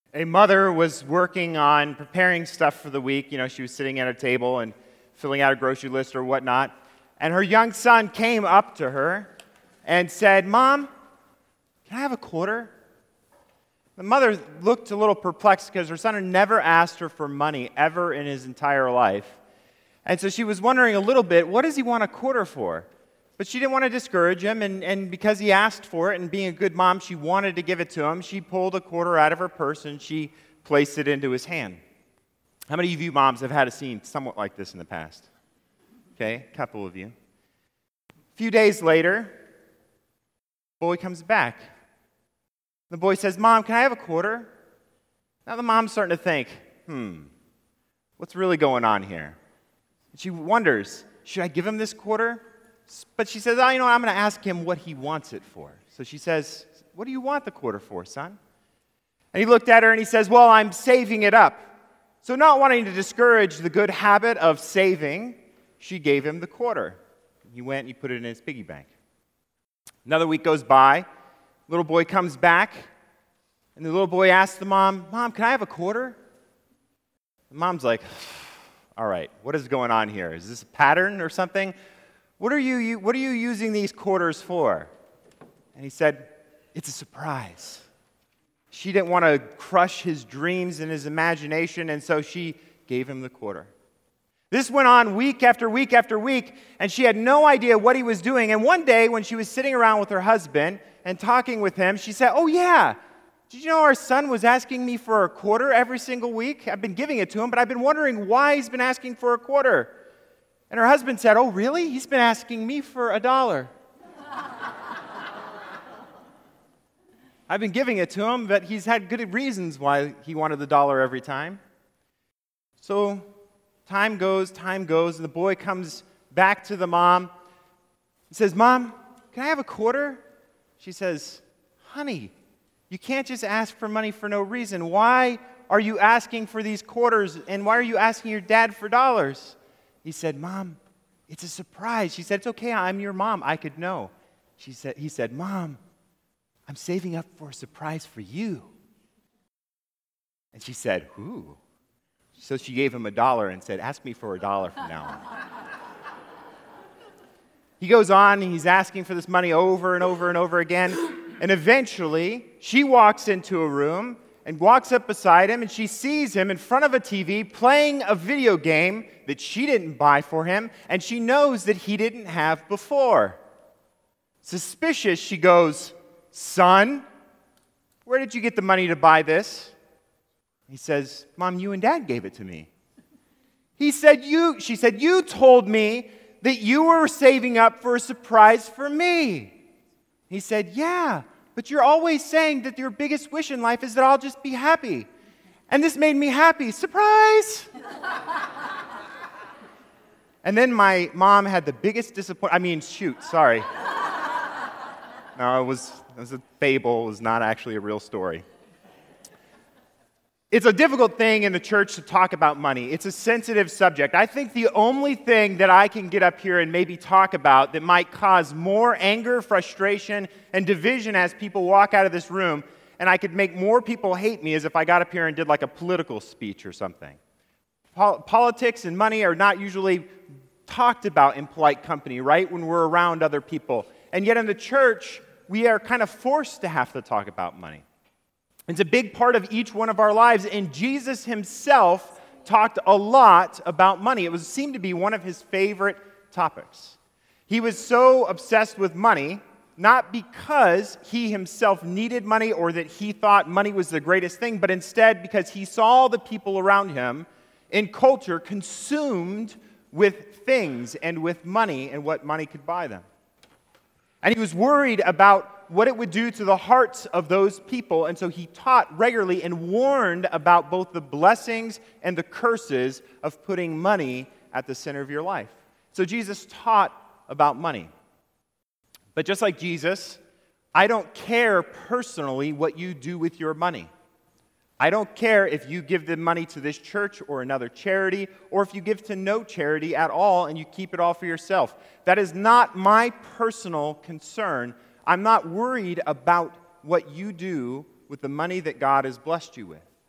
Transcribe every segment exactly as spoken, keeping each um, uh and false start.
A mother was working on preparing stuff for the week. You know, she was sitting at a table and filling out a grocery list or whatnot. And her young son came up to her and said, "Mom, can I have a quarter?" The mother looked a little perplexed because her son had never asked her for money ever in his entire life. And so she was wondering a little bit, what does he want a quarter for? But she didn't want to discourage him, and, and because he asked for it, and being a good mom, she wanted to give it to him. She pulled a quarter out of her purse, and she placed it into his hand. How many of you moms have had a scene somewhat like this in the past? Okay, a couple of you. A few days later, the boy comes back. The boy says, "Mom, can I have a quarter?" Now the mom's starting to think, hmm, what's really going on here? And she wonders, should I give him this quarter? But she says, oh, you know what, I'm going to ask him what he wants it for. So she says, "What do you want the quarter for, son?" And he looked at her and he says, "Well, I'm saving it up." So not wanting to discourage the good habit of saving, she gave him the quarter. He went and he put it in his piggy bank. Another week goes by. Little boy comes back, and the little boy asks the mom, "Mom, can I have a quarter?" The mom's like, all right, what is going on here? Is this a pattern or something? What are you, what are you using these quarters for? And he said, "It's a surprise." She didn't want to crush his dreams and his imagination, and so she gave him the quarter. This went on week after week after week, and she had no idea what he was doing. And one day, when she was sitting around with her husband and talking with him, she said, "Oh yeah, did you know our son was asking me for a quarter every single week? I've been giving it to him, but I've been wondering why he's been asking for a quarter." And her husband said, "Oh really? He's been asking me for a dollar." I've been giving it to him, but he's had good reasons why he wanted the dollar every time. So time goes, time goes, and the boy comes back to the mom. He says, "Mom, can I have a quarter?" She says, "Honey, you can't just ask for money for no reason. Why are you asking for these quarters, and why are you asking your dad for dollars?" He said, "Mom, it's a surprise." She said, "It's okay, I'm your mom, I could know." She said, he said, "Mom, I'm saving up for a surprise for you." And she said, "Ooh." So she gave him a dollar and said, "Ask me for a dollar from now on." He goes on, and he's asking for this money over and over and over again. And eventually, she walks into a room and walks up beside him, and she sees him in front of a T V playing a video game that she didn't buy for him, and she knows that he didn't have before. Suspicious, she goes, "Son, where did you get the money to buy this?" He says, "Mom, you and Dad gave it to me." He said, "You," she said, "you told me that you were saving up for a surprise for me." He said, "Yeah, but you're always saying that your biggest wish in life is that I'll just be happy. And this made me happy. Surprise!" And then my mom had the biggest disappointment. I mean, shoot, sorry. No, it was, it was a fable. It was not actually a real story. It's a difficult thing in the church to talk about money. It's a sensitive subject. I think the only thing that I can get up here and maybe talk about that might cause more anger, frustration, and division as people walk out of this room, and I could make more people hate me, is if I got up here and did like a political speech or something. Pol- politics and money are not usually talked about in polite company, right, when we're around other people. And yet in the church, we are kind of forced to have to talk about money. It's a big part of each one of our lives, and Jesus himself talked a lot about money. It was seemed to be one of his favorite topics. He was so obsessed with money, not because he himself needed money or that he thought money was the greatest thing, but instead because he saw the people around him in culture consumed with things and with money and what money could buy them. And he was worried about what it would do to the hearts of those people, and so he taught regularly and warned about both the blessings and the curses of putting money at the center of your life. So Jesus taught about money. But just like Jesus, I don't care personally what you do with your money. I don't care if you give the money to this church or another charity, or if you give to no charity at all and you keep it all for yourself. That is not my personal concern. I'm not worried about what you do with the money that God has blessed you with.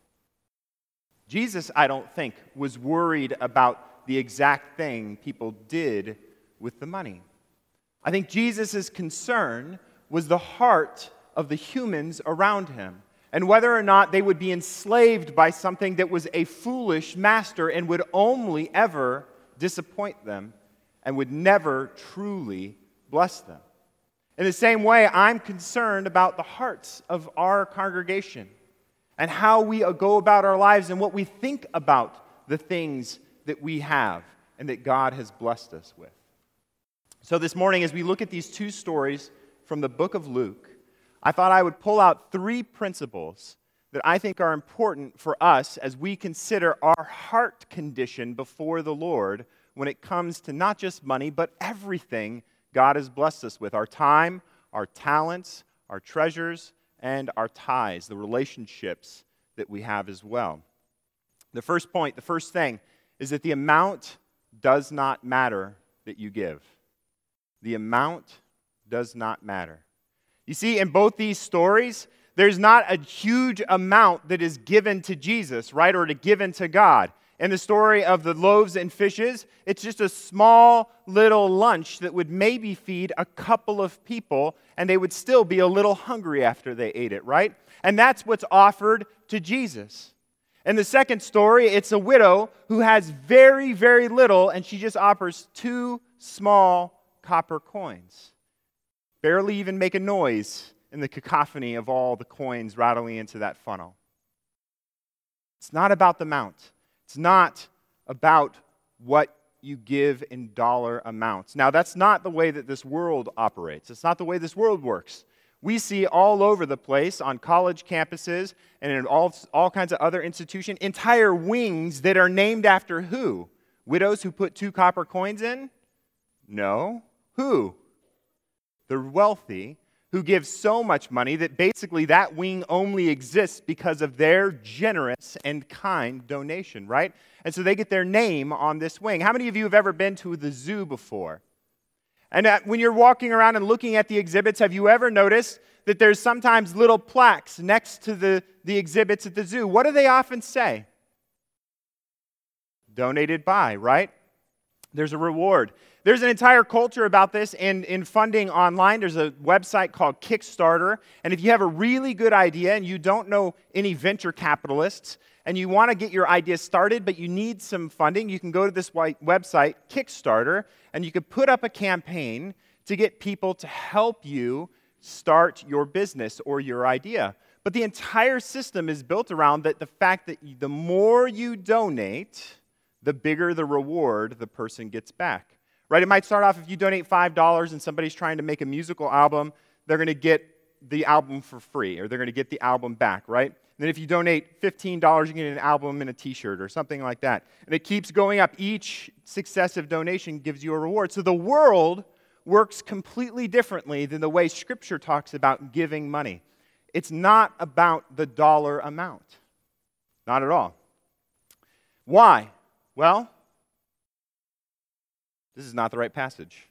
Jesus, I don't think, was worried about the exact thing people did with the money. I think Jesus' concern was the heart of the humans around him, and whether or not they would be enslaved by something that was a foolish master and would only ever disappoint them and would never truly bless them. In the same way, I'm concerned about the hearts of our congregation and how we go about our lives and what we think about the things that we have and that God has blessed us with. So this morning, as we look at these two stories from the book of Luke, I thought I would pull out three principles that I think are important for us as we consider our heart condition before the Lord when it comes to not just money, but everything God has blessed us with: our time, our talents, our treasures, and our ties, the relationships that we have as well. The first point, the first thing, is that the amount does not matter that you give. The amount does not matter. You see, in both these stories, there's not a huge amount that is given to Jesus, right, or to given to God. In the story of the loaves and fishes, it's just a small little lunch that would maybe feed a couple of people, and they would still be a little hungry after they ate it, right? And that's what's offered to Jesus. In the second story, it's a widow who has very, very little, and she just offers two small copper coins. Barely even make a noise in the cacophony of all the coins rattling into that funnel. It's not about the amount. It's not about what you give in dollar amounts. Now, that's not the way that this world operates. It's not the way this world works. We see all over the place on college campuses and in all, all kinds of other institutions, entire wings that are named after who? Widows who put two copper coins in? No. Who? The wealthy, who give so much money that basically that wing only exists because of their generous and kind donation, right? And so they get their name on this wing. How many of you have ever been to the zoo before? And uh, when you're walking around and looking at the exhibits, have you ever noticed that there's sometimes little plaques next to the, the exhibits at the zoo? What do they often say? Donated by, right? There's a reward. There's an entire culture about this in, in funding online. There's a website called Kickstarter. And if you have a really good idea and you don't know any venture capitalists and you want to get your idea started, but you need some funding, you can go to this website, Kickstarter, and you could put up a campaign to get people to help you start your business or your idea. But the entire system is built around that the fact that the more you donate, the bigger the reward the person gets back. Right? It might start off if you donate five dollars and somebody's trying to make a musical album, they're going to get the album for free, or they're going to get the album back, right? And then if you donate fifteen dollars, you get an album and a t-shirt or something like that. And it keeps going up. Each successive donation gives you a reward. So the world works completely differently than the way Scripture talks about giving money. It's not about the dollar amount. Not at all. Why? Well, this is not the right passage.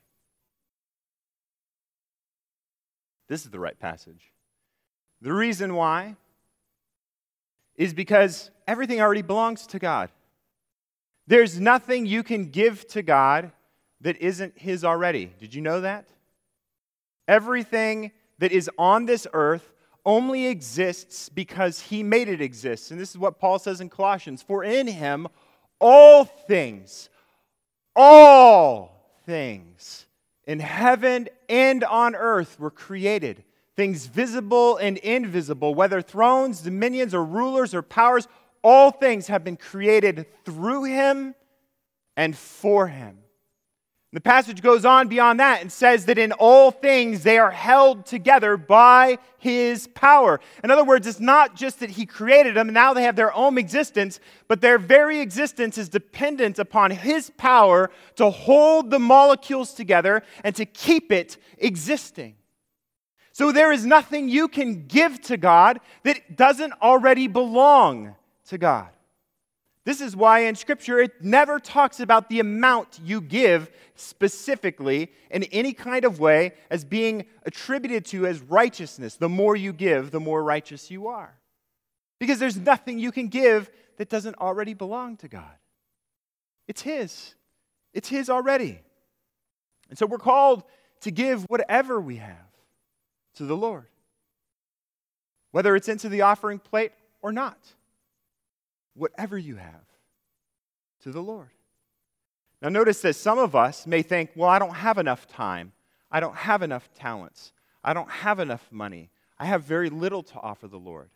This is the right passage. The reason why is because everything already belongs to God. There's nothing you can give to God that isn't His already. Did you know that? Everything that is on this earth only exists because He made it exist. And this is what Paul says in Colossians. For in Him all things, all things in heaven and on earth were created. Things visible and invisible, whether thrones, dominions, or rulers or powers, all things have been created through Him and for Him. The passage goes on beyond that and says that in all things they are held together by His power. In other words, it's not just that He created them and now they have their own existence, but their very existence is dependent upon His power to hold the molecules together and to keep it existing. So there is nothing you can give to God that doesn't already belong to God. This is why in Scripture it never talks about the amount you give specifically in any kind of way as being attributed to as righteousness. The more you give, the more righteous you are. Because there's nothing you can give that doesn't already belong to God. It's His. It's His already. And so we're called to give whatever we have to the Lord, whether it's into the offering plate or not. Whatever you have to the Lord. Now notice that some of us may think, well, I don't have enough time. I don't have enough talents. I don't have enough money. I have very little to offer the Lord.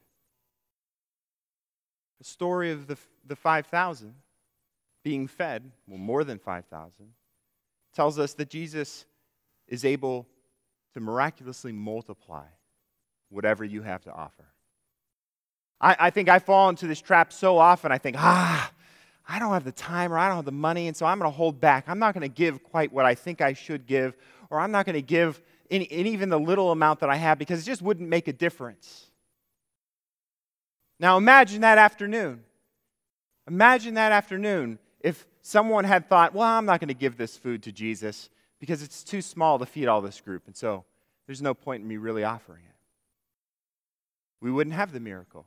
The story of the, the five thousand being fed, well, more than five thousand, tells us that Jesus is able to miraculously multiply whatever you have to offer. I, I think I fall into this trap so often. I think, ah, I don't have the time or I don't have the money, and so I'm going to hold back. I'm not going to give quite what I think I should give, or I'm not going to give any, any, even the little amount that I have because it just wouldn't make a difference. Now imagine that afternoon. Imagine that afternoon if someone had thought, well, I'm not going to give this food to Jesus because it's too small to feed all this group, and so there's no point in me really offering it. We wouldn't have the miracle.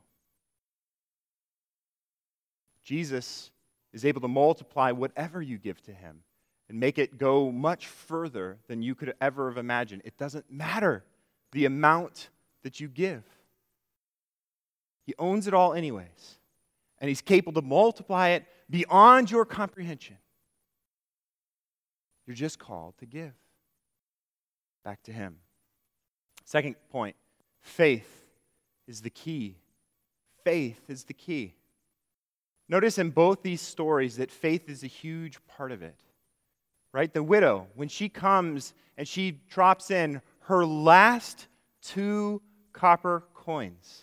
Jesus is able to multiply whatever you give to Him and make it go much further than you could ever have imagined. It doesn't matter the amount that you give. He owns it all anyways, and He's capable to multiply it beyond your comprehension. You're just called to give back to Him. Second point, faith is the key. Faith is the key. Notice in both these stories that faith is a huge part of it. Right? The widow, when she comes and she drops in her last two copper coins,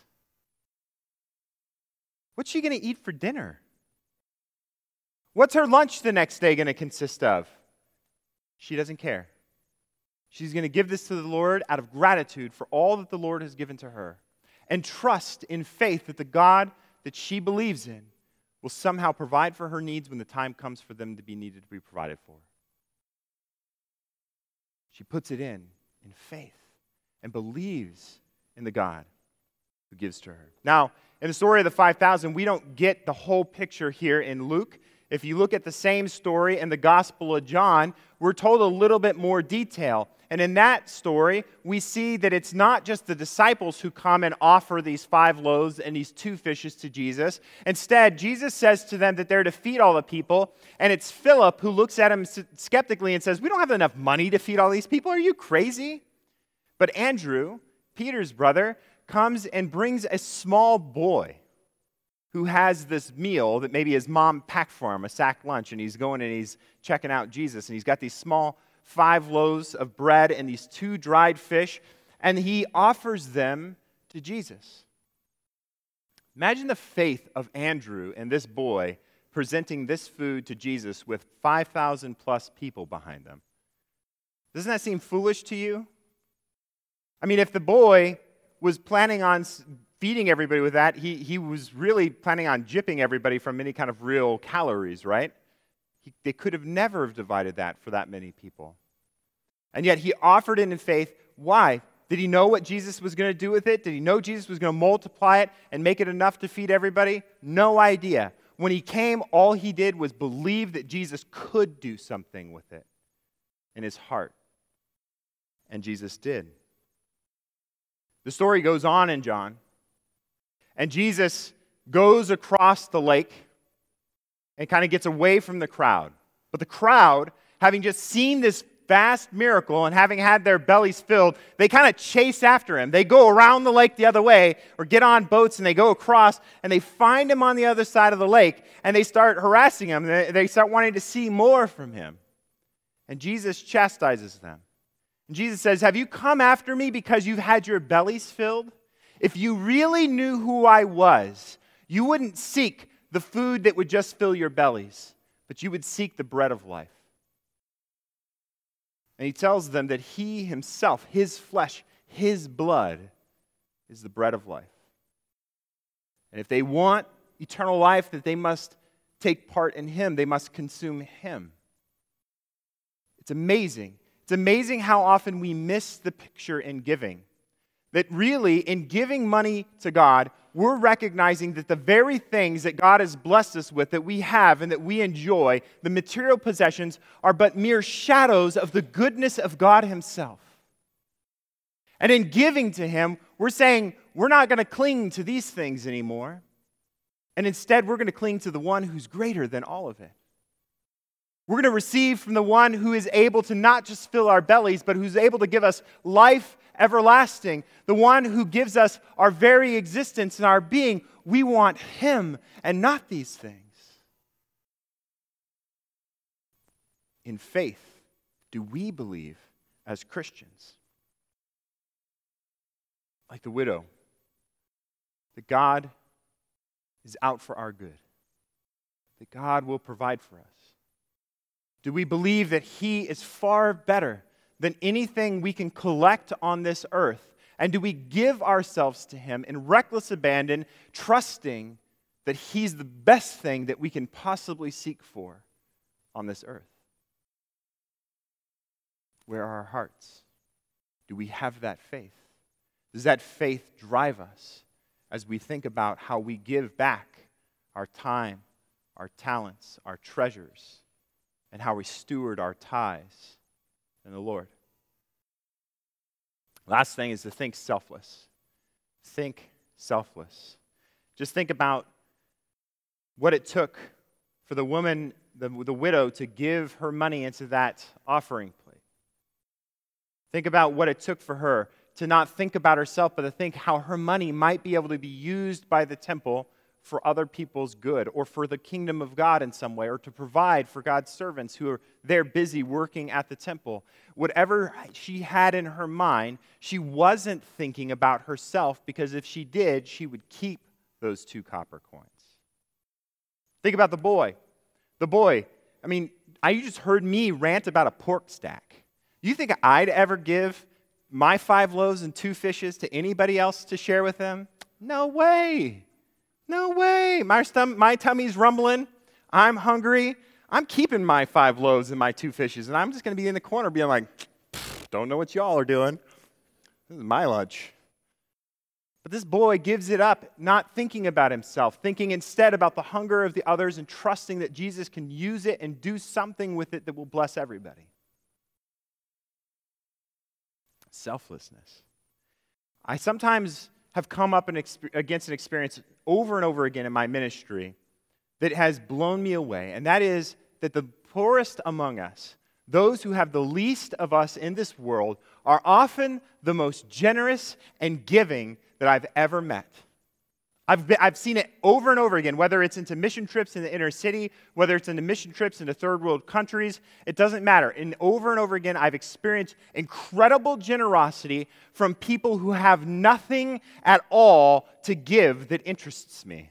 what's she going to eat for dinner? What's her lunch the next day going to consist of? She doesn't care. She's going to give this to the Lord out of gratitude for all that the Lord has given to her, and trust in faith that the God that she believes in will somehow provide for her needs when the time comes for them to be needed to be provided for. She puts it in, in faith, and believes in the God who gives to her. Now, in the story of the five thousand, we don't get the whole picture here in Luke. If you look at the same story in the Gospel of John, we're told a little bit more detail. And in that story, we see that it's not just the disciples who come and offer these five loaves and these two fishes to Jesus. Instead, Jesus says to them that they're to feed all the people, and it's Philip who looks at him skeptically and says, we don't have enough money to feed all these people. Are you crazy? But Andrew, Peter's brother, comes and brings a small boy who has this meal that maybe his mom packed for him, a sack lunch, and he's going and he's checking out Jesus, and he's got these small five loaves of bread and these two dried fish, and he offers them to Jesus. Imagine the faith of Andrew and this boy presenting this food to Jesus with five thousand plus people behind them. Doesn't that seem foolish to you? I mean, if the boy was planning on feeding everybody with that, he, he was really planning on gypping everybody from any kind of real calories, right? He, they could have never have divided that for that many people. And yet he offered it in faith. Why? Did he know what Jesus was going to do with it? Did he know Jesus was going to multiply it and make it enough to feed everybody? No idea. When he came, all he did was believe that Jesus could do something with it in his heart. And Jesus did. The story goes on in John. And Jesus goes across the lake and kind of gets away from the crowd. But the crowd, having just seen this vast miracle and having had their bellies filled, they kind of chase after him. They go around the lake the other way or get on boats and they go across and they find him on the other side of the lake and they start harassing him. They start wanting to see more from him. And Jesus chastises them. And Jesus says, have you come after me because you've had your bellies filled? If you really knew who I was, you wouldn't seek the food that would just fill your bellies, but you would seek the bread of life. And he tells them that he himself, his flesh, his blood, is the bread of life. And if they want eternal life, that they must take part in him. They must consume him. It's amazing. It's amazing how often we miss the picture in giving. That really, in giving money to God, we're recognizing that the very things that God has blessed us with, that we have and that we enjoy, the material possessions, are but mere shadows of the goodness of God Himself. And in giving to Him, we're saying we're not going to cling to these things anymore. And instead, we're going to cling to the one who's greater than all of it. We're going to receive from the one who is able to not just fill our bellies, but who's able to give us life everlasting, the one who gives us our very existence and our being. We want Him and not these things. In faith, do we believe as Christians, like the widow, that God is out for our good, that God will provide for us? Do we believe that He is far better than anything we can collect on this earth? And do we give ourselves to Him in reckless abandon, trusting that He's the best thing that we can possibly seek for on this earth? Where are our hearts? Do we have that faith? Does that faith drive us as we think about how we give back our time, our talents, our treasures, and how we steward our tithes in the Lord? Last thing is to think selfless. Think selfless. Just think about what it took for the woman, the, the widow, to give her money into that offering plate. Think about what it took for her to not think about herself, but to think how her money might be able to be used by the temple for other people's good, or for the kingdom of God in some way, or to provide for God's servants who are there busy working at the temple. Whatever she had in her mind, she wasn't thinking about herself, because if she did, she would keep those two copper coins. Think about the boy. The boy, I mean, I, you just heard me rant about a pork stack. Do you think I'd ever give my five loaves and two fishes to anybody else to share with them? No way. No way. My, stom- my tummy's rumbling. I'm hungry. I'm keeping my five loaves and my two fishes, and I'm just going to be in the corner being like, don't know what y'all are doing. This is my lunch. But this boy gives it up, not thinking about himself, thinking instead about the hunger of the others and trusting that Jesus can use it and do something with it that will bless everybody. Selflessness. I sometimes have come up an exp- against an experience over and over again in my ministry that has blown me away, and that is that the poorest among us, those who have the least of us in this world, are often the most generous and giving that I've ever met. I've, been, I've seen it over and over again, whether it's into mission trips in the inner city, whether it's into mission trips into third world countries, it doesn't matter. And over and over again, I've experienced incredible generosity from people who have nothing at all to give that interests me.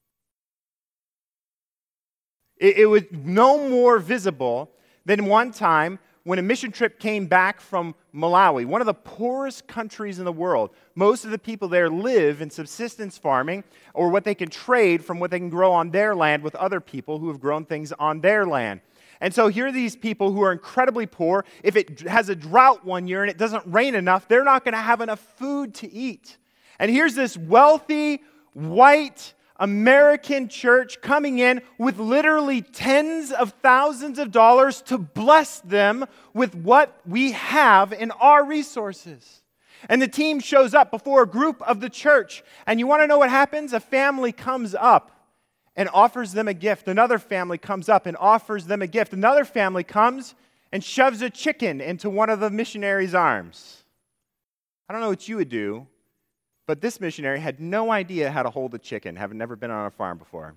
It, it was no more visible than one time when a mission trip came back from Malawi, one of the poorest countries in the world. Most of the people there live in subsistence farming, or what they can trade from what they can grow on their land with other people who have grown things on their land. And so here are these people who are incredibly poor. If it has a drought one year and it doesn't rain enough, they're not going to have enough food to eat. And here's this wealthy, white American church coming in with literally tens of thousands of dollars to bless them with what we have in our resources. And the team shows up before a group of the church. And you want to know what happens? A family comes up and offers them a gift. Another family comes up and offers them a gift. Another family comes and shoves a chicken into one of the missionaries' arms. I don't know what you would do, but this missionary had no idea how to hold a chicken, having never been on a farm before.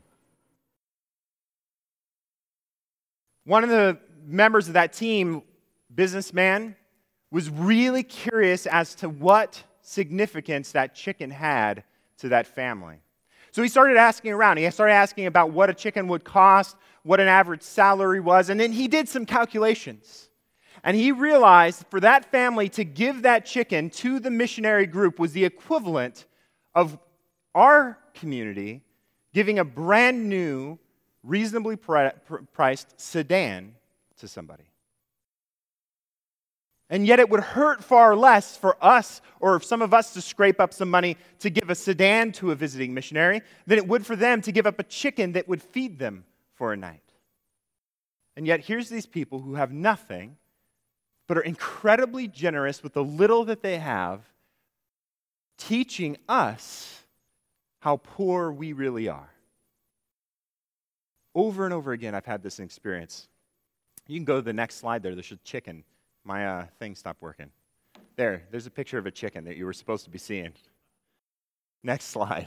One of the members of that team, businessman, was really curious as to what significance that chicken had to that family. So he started asking around. He started asking about what a chicken would cost, what an average salary was, and then he did some calculations. And he realized for that family to give that chicken to the missionary group was the equivalent of our community giving a brand new, reasonably pri- priced sedan to somebody. And yet it would hurt far less for us, or some of us, to scrape up some money to give a sedan to a visiting missionary than it would for them to give up a chicken that would feed them for a night. And yet here's these people who have nothing, but are incredibly generous with the little that they have, teaching us how poor we really are. Over and over again, I've had this experience. You can go to the next slide there. There's a chicken. My uh, thing stopped working. There, there's a picture of a chicken that you were supposed to be seeing. Next slide.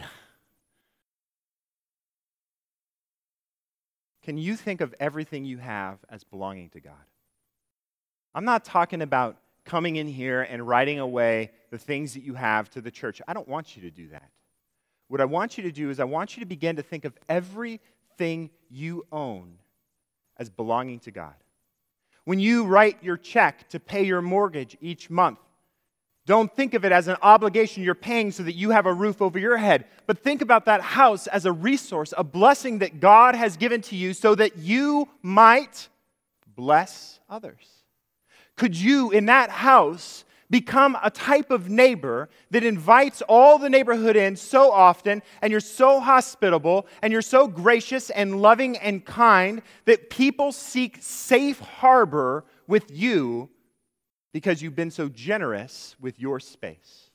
Can you think of everything you have as belonging to God? I'm not talking about coming in here and writing away the things that you have to the church. I don't want you to do that. What I want you to do is I want you to begin to think of everything you own as belonging to God. When you write your check to pay your mortgage each month, don't think of it as an obligation you're paying so that you have a roof over your head, but think about that house as a resource, a blessing that God has given to you so that you might bless others. Could you, in that house, become a type of neighbor that invites all the neighborhood in so often, and you're so hospitable, and you're so gracious and loving and kind that people seek safe harbor with you because you've been so generous with your space?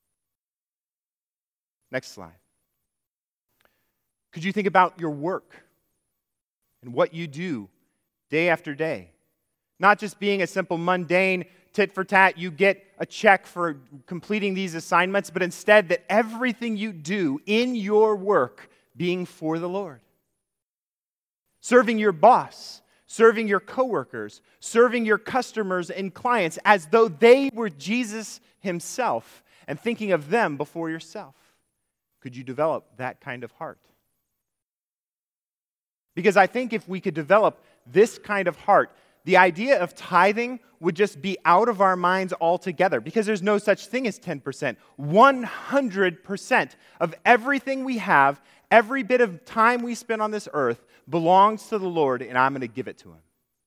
Next slide. Could you think about your work and what you do day after day? Not just being a simple mundane tit for tat, you get a check for completing these assignments, but instead that everything you do in your work being for the Lord. Serving your boss, serving your coworkers, serving your customers and clients as though they were Jesus himself and thinking of them before yourself. Could you develop that kind of heart? Because I think if we could develop this kind of heart, the idea of tithing would just be out of our minds altogether, because there's no such thing as ten percent. one hundred percent of everything we have, every bit of time we spend on this earth belongs to the Lord, and I'm going to give it to him.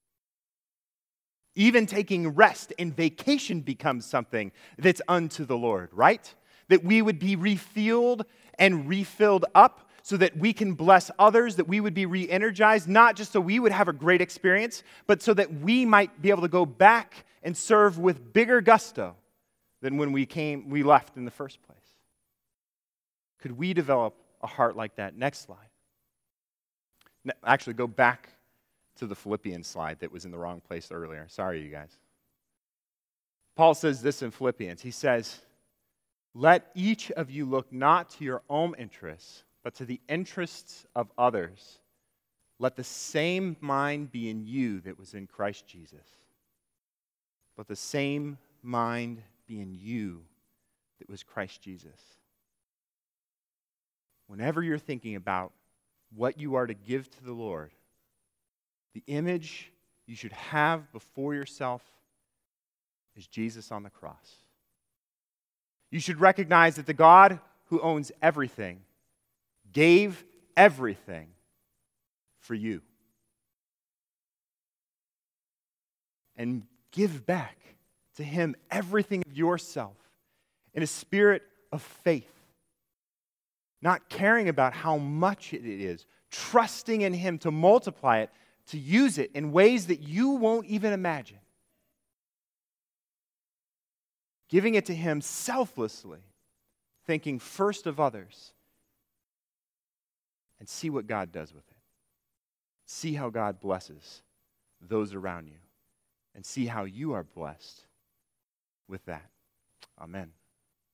Even taking rest and vacation becomes something that's unto the Lord, right? That we would be refueled and refilled up so that we can bless others, that we would be re-energized, not just so we would have a great experience, but so that we might be able to go back and serve with bigger gusto than when we came, we left in the first place. Could we develop a heart like that? Next slide. Actually, go back to the Philippians slide that was in the wrong place earlier. Sorry, you guys. Paul says this in Philippians. He says, "Let each of you look not to your own interests, but to the interests of others. Let the same mind be in you that was in Christ Jesus. Let the same mind be in you that was Christ Jesus." Whenever you're thinking about what you are to give to the Lord, the image you should have before yourself is Jesus on the cross. You should recognize that the God who owns everything gave everything for you. And give back to him everything of yourself in a spirit of faith. Not caring about how much it is, trusting in him to multiply it, to use it in ways that you won't even imagine. Giving it to him selflessly, thinking first of others, and see what God does with it. See how God blesses those around you, and see how you are blessed with that. Amen.